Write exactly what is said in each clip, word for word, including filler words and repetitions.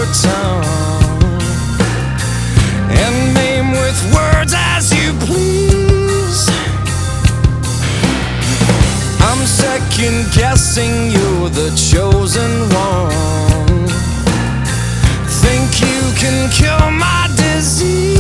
your tongue and name with words as you please. I'm second guessing you're the chosen one. Think you can cure my disease?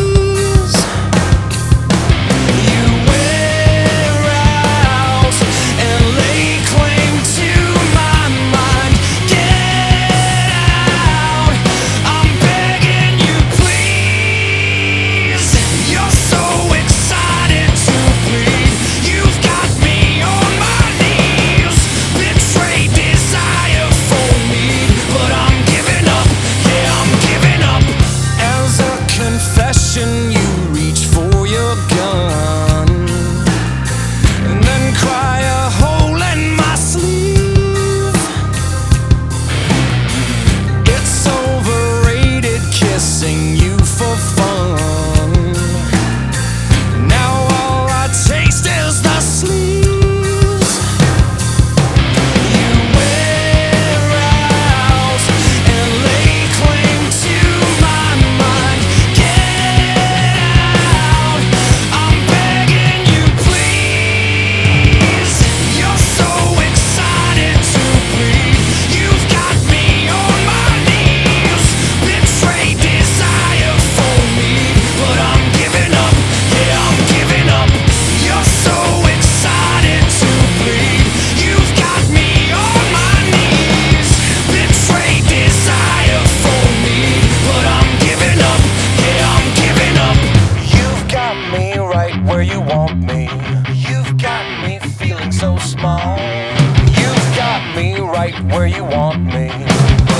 You reach for your gun and then cry a hole in my sleeve. It's overrated kissing you for fun. Now all I taste is the sleeves. You wear out and lay claim to my mind. Where you want me, you've got me feeling so small. You've got me right where you want me.